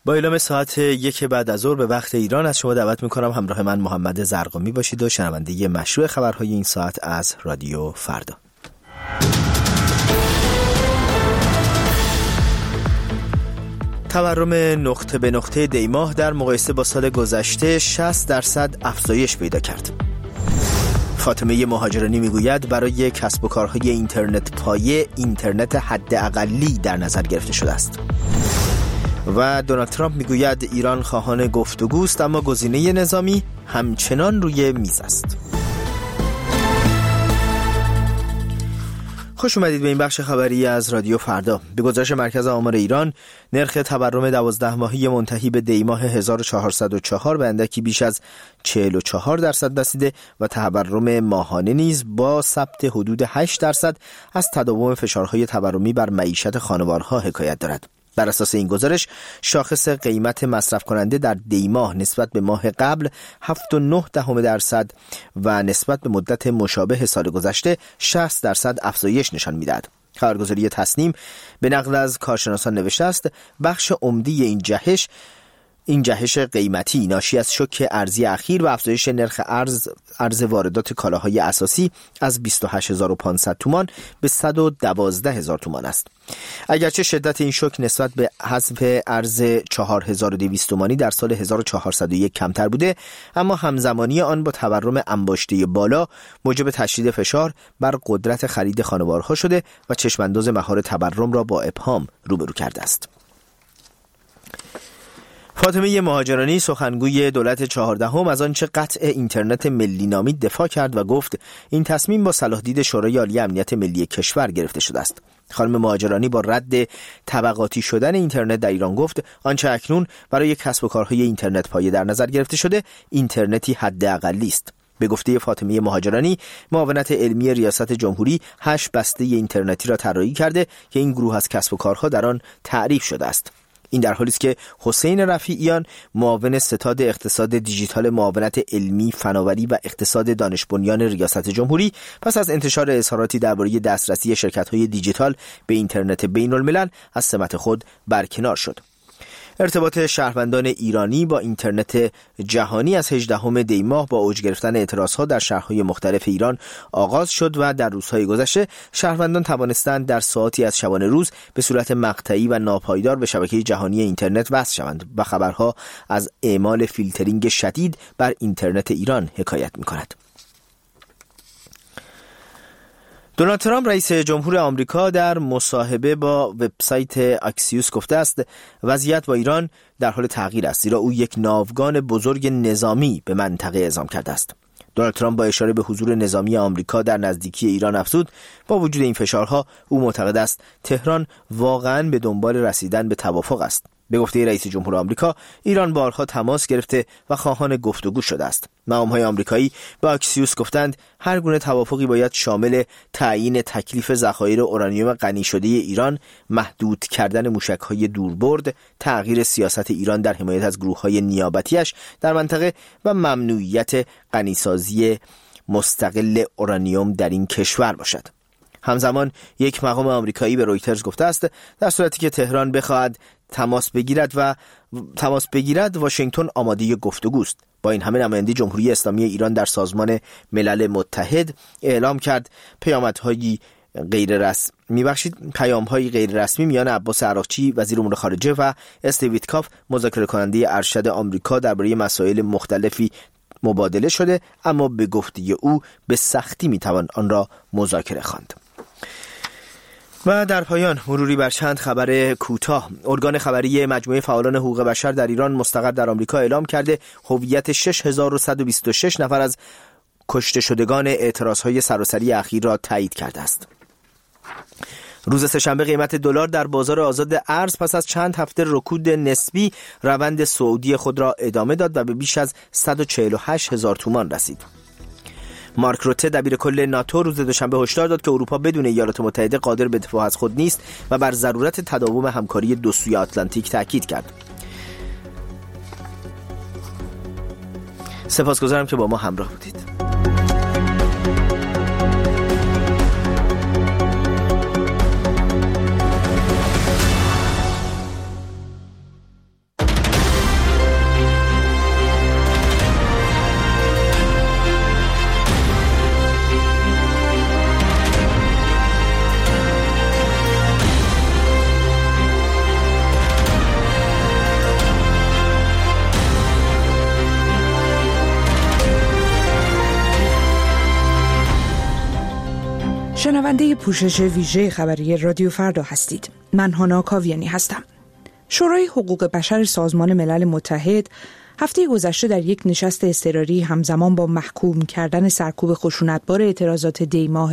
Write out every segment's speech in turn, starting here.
با اعلام ساعت 1 بعد از ظهر به وقت ایران از شما دعوت میکنم همراه من محمد زرقامی باشید و شنونده مشروع خبرهای این ساعت از رادیو فردا. تورم نقطه به نقطه دی ماه در مقایسه با سال گذشته 60% افزایش پیدا کرد. فاطمه مهاجرانی میگوید برای کسب و کارهای اینترنت پایه اینترنت حداقلی در نظر گرفته شده است. و دونالد ترامپ میگوید ایران خواهان گفتگوست اما گزینه نظامی همچنان روی میز است. خوش اومدید به این بخش خبری از رادیو فردا. به گزارش مرکز آمار ایران، نرخ تورم 12 ماهه منتهی به دی ماه 1404 به اندکی بیش از 44% رسیده و تورم ماهانه نیز با ثبت حدود 8% از تداوم فشارهای تورمی بر معیشت خانوارها حکایت دارد. بر اساس این گزارش، شاخص قیمت مصرف کننده در دی ماه نسبت به ماه قبل 7.9% و نسبت به مدت مشابه سال گذشته 60% افزایش نشان می‌دهد. خبرگزاری تصنیم به نقل از کارشناسان نوشته است بخش عمده این جهش قیمتی ناشی از شوک ارزی اخیر و افزایش نرخ ارز واردات کالاهای اساسی از 28500 تومان به 112000 تومان است. اگرچه شدت این شوک نسبت به حذف ارز 4200 تومانی در سال 1401 کمتر بوده، اما همزمانی آن با تورم انباشته بالا موجب تشدید فشار بر قدرت خرید خانوارها شده و چشمانداز مهار تورم را با ابهام روبرو کرده است. فاطمه مهاجرانی سخنگوی دولت 14 از آنچه قطع اینترنت ملی نامی دفاع کرد و گفت این تصمیم با صلاحدید شورای عالی امنیت ملی کشور گرفته شده است. خانم مهاجرانی با رد طبقاتی شدن اینترنت در ایران گفت آنچه اکنون برای کسب و کارهای اینترنت پایه در نظر گرفته شده اینترنتی حداقلی است. به گفته فاطمه مهاجرانی، معاونت علمی ریاست جمهوری 8 بسته اینترنتی را طراحی کرده که این گروه از کسب و کارها در آن تعریف شده است. این در حالی است که حسین رفیعیان، معاون ستاد اقتصاد دیجیتال معاونت علمی، فناوری و اقتصاد دانش بنیان ریاست جمهوری، پس از انتشار اظهاراتی درباره دسترسی شرکت‌های دیجیتال به اینترنت بین الملل از سمت خود برکنار شد. ارتباط شهروندان ایرانی با اینترنت جهانی از 18 دی ماه با اوج گرفتن اعتراضها در شهرهای مختلف ایران آغاز شد و در روزهای گذشته شهروندان توانستند در ساعاتی از شبانه روز به صورت مقطعی و ناپایدار به شبکه جهانی اینترنت وصل شوند و خبرها از اعمال فیلترینگ شدید بر اینترنت ایران حکایت می‌کند. دونالد ترامپ رئیس جمهور آمریکا در مصاحبه با وبسایت اکسیوس گفته است وضعیت با ایران در حال تغییر است، زیرا او یک ناوگان بزرگ نظامی به منطقه اعزام کرده است. دونالد ترامپ با اشاره به حضور نظامی آمریکا در نزدیکی ایران افزود با وجود این فشارها او معتقد است تهران واقعاً به دنبال رسیدن به توافق است. به گفته رئیس جمهور آمریکا، ایران بارها تماس گرفته و خواهان گفتگو شده است. مقام‌های آمریکایی به اکسیوس گفتند هر گونه توافقی باید شامل تعیین تکلیف ذخایر اورانیوم غنی شده ایران، محدود کردن موشک‌های دوربرد، تغییر سیاست ایران در حمایت از گروه‌های نیابتی‌اش در منطقه و ممنوعیت غنیسازی مستقل اورانیوم در این کشور باشد. همزمان یک مقام آمریکایی به رویترز گفته است در صورتی که تهران بخواهد تماس بگیرد واشنگتن آماده گفتگوست. با این همه نماینده جمهوری اسلامی ایران در سازمان ملل متحد اعلام کرد پیام‌های غیر رسمی میان عباس عراقچی وزیر امور خارجه و استیو ویتکاف مذاکره کننده ارشد آمریکا درباره مسائل مختلفی مبادله شده، اما به گفته او به سختی میتوان آن را مذاکره خواند. و در پایان مروری بر چند خبر کوتاه. ارگان خبری مجموعه فعالان حقوق بشر در ایران مستقر در آمریکا اعلام کرده هویت 6126 نفر از کشته شدگان اعتراضهای سراسری اخیر را تایید کرده است. روز سه‌شنبه قیمت دلار در بازار آزاد ارز پس از چند هفته رکود نسبی روند صعودی خود را ادامه داد و به بیش از 148,000 تومان رسید. مارک روته دبیر کل ناتو روز دوشنبه هشدار داد که اروپا بدون ایالات متحده قادر به دفاع از خود نیست و بر ضرورت تداوم همکاری دو سوی آتلانتیک تاکید کرد. سپاسگزارم که با ما همراه بودید. شنونده پوشش ویژه خبری رادیو فردا هستید. من هانا کاویانی هستم. شورای حقوق بشر سازمان ملل متحد هفته گذشته در یک نشست اضطراری همزمان با محکوم کردن سرکوب خشونتبار اعتراضات دی ماه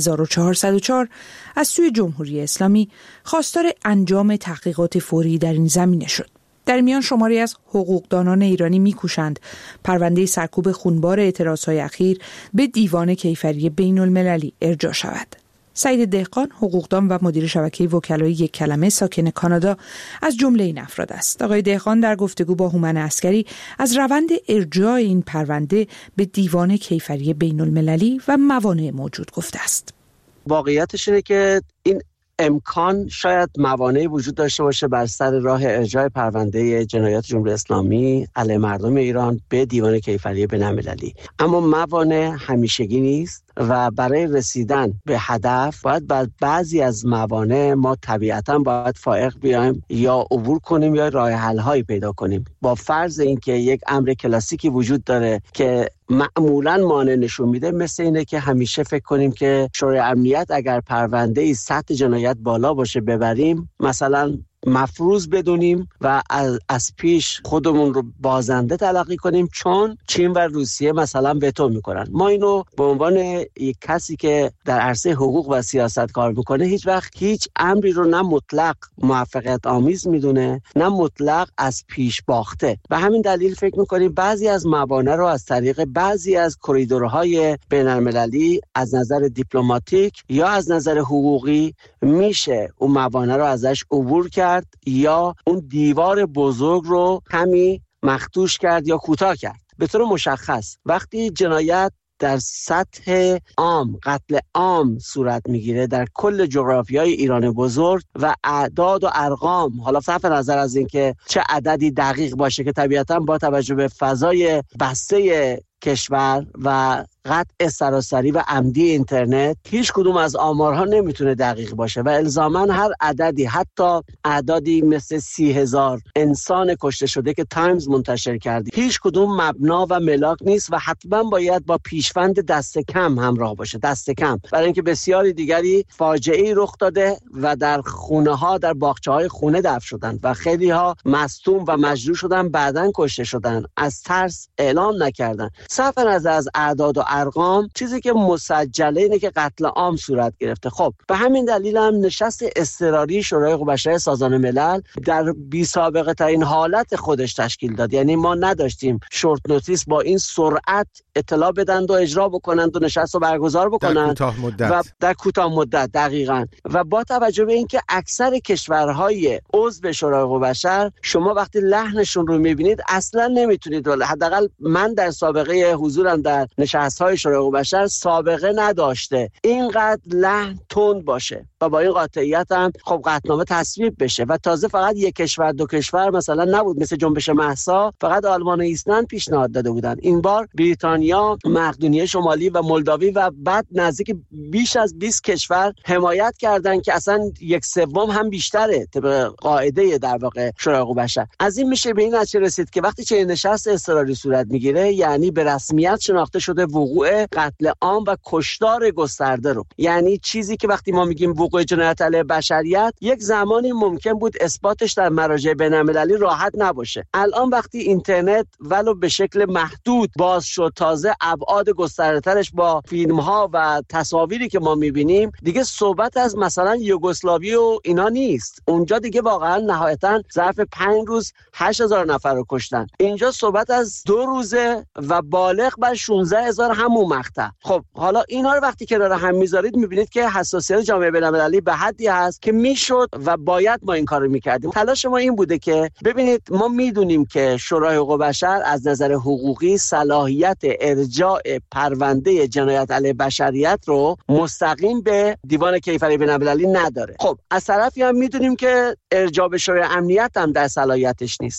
1404 از سوی جمهوری اسلامی خواستار انجام تحقیقات فوری در این زمینه شد. در میان شماری از حقوقدانان ایرانی می‌کوشند پرونده سرکوب خونبار اعتراضهای اخیر به دیوان کیفری بین‌المللی ارجاع شود. سعید دهقان، حقوقدان و مدیر شبکه وکلای یک کلمه ساکن کانادا، از جمله این افراد است. آقای دهقان در گفتگو با هومن عسکری از روند ارجاع این پرونده به دیوان کیفری بین‌المللی و موانع موجود گفته است. واقعیتش اینه که این امکان شاید موانعی وجود داشته باشه بر سر راه ارجاع پرونده جنایات جمهوری اسلامی علیه مردم ایران به دیوان کیفری بین‌المللی، اما موانع همیشگی نیست و برای رسیدن به هدف باید بر بعضی از موانع ما طبیعتاً باید فائق بیایم یا عبور کنیم یا راه حل هایی پیدا کنیم. با فرض اینکه یک امر کلاسیکی وجود داره که معمولاً مانع نشون میده، مثل اینه که همیشه فکر کنیم که شورای امنیت اگر پرونده سطح جنایت بالا باشه ببریم، مثلا مفروض بدونیم و از پیش خودمون رو بازنده تلقی کنیم، چون چین و روسیه مثلا وتو میکنن. ما اینو به عنوان یک کسی که در عرصه حقوق و سیاست کار میکنه هیچ وقت هیچ امری رو نه مطلق موفقیت آمیز میدونه نه مطلق از پیش باخته. به همین دلیل فکر میکنیم بعضی از موانع رو از طریق بعضی از کریدورهای بین‌المللی از نظر دیپلماتیک یا از نظر حقوقی میشه اون موانع رو ازش عبور کرد یا اون دیوار بزرگ رو کمی مخدوش کرد یا کوتاه کرد. به طور مشخص وقتی جنایت در سطح عام، قتل عام صورت میگیره در کل جغرافیای ایران بزرگ و اعداد و ارقام، حالا صرف نظر از اینکه چه عددی دقیق باشه که طبیعتاً با توجه به فضای بسته کشور و قطع سراسری و عمدی اینترنت هیچ کدوم از آمارها نمیتونه دقیق باشه و الزاماً هر عددی، حتی اعدادی مثل 30,000 انسان کشته شده که تایمز منتشر کرده، هیچ کدوم مبنا و ملاک نیست و حتما باید با پیشوند دست کم همراه باشه. دست کم برای اینکه بسیاری دیگری فاجعه‌ای رخ داده و در خونه ها، در باغچه های خونه دفن شدن و خیلی ها مصدوم و مجروح شدن، بعداً کشته شدن، از ترس اعلام نکردن. صرف نظر از اعداد و ارقام، چیزی که مسجله اینه که قتل عام صورت گرفته. خب به همین دلیل هم نشست اضطراری شورای حقوق بشر سازمان ملل در بی سابقه ترین حالت خودش تشکیل داد. یعنی ما نداشتیم شورت نوتیس با این سرعت اطلاع بدند و اجرا بکنند و نشست رو برگزار بکنند در کوتاه مدت دقیقاً. و با توجه به اینکه اکثر کشورهای عضو شورای حقوق بشر، شما وقتی لحنشون رو میبینید اصلا نمیتونید، حداقل من در سابقه حضورم در نشست‌های شورای حقوق بشر سابقه نداشته اینقدر لحن تند باشه و با این قاطعیت هم خب قطعنامه تصویب بشه. و تازه فقط یک کشور، دو کشور مثلا نبود، مثل جنبش مهسا فقط آلمان و ایسلند پیشنهاد داده بودن. این بار بریتانیا، مقدونیه شمالی و مولداوی و بعد نزدیک بیش از 20 کشور حمایت کردن که اصلا 1/3 هم بیشتره طبق قاعده در واقع شورای حقوق بشر. از این میشه به این نتیجه رسید که وقتی چه نشست اضطراری صورت میگیره، یعنی به رسمیت شناخته شده وقوع قتل عام و کشتار گسترده رو. یعنی چیزی که وقتی ما میگیم وقوع جنایت علیه بشریت، یک زمانی ممکن بود اثباتش در مراجع بین‌المللی راحت نباشه. الان وقتی اینترنت ولو به شکل محدود باز شد، تازه ابعاد گسترده‌ترش با فیلم‌ها و تصاویری که ما می‌بینیم، دیگه صحبت از مثلا یوگسلاوی و اینا نیست. اونجا دیگه واقعا نهایتاً ظرف 5 روز 8,000 نفر رو کشتن. اینجا صحبت از 2 روزه و بالغ بر 16,000 همون مقطع. خب حالا اینا رو وقتی کنار هم میذارید می‌بینید که حساسیت جامعه بین‌المللی به حدی هست که میشد و باید ما این کارو می‌کردیم. تلاش ما این بوده که ببینید، ما میدونیم که شورای حقوق بشر از نظر حقوقی صلاحیت ارجاع پرونده جنایت علیه بشریت رو مستقیم به دیوان کیفری بین‌المللی نداره. خب از طرفی هم میدونیم که ارجاع به شورای امنیت هم در صلاحیتش نیست.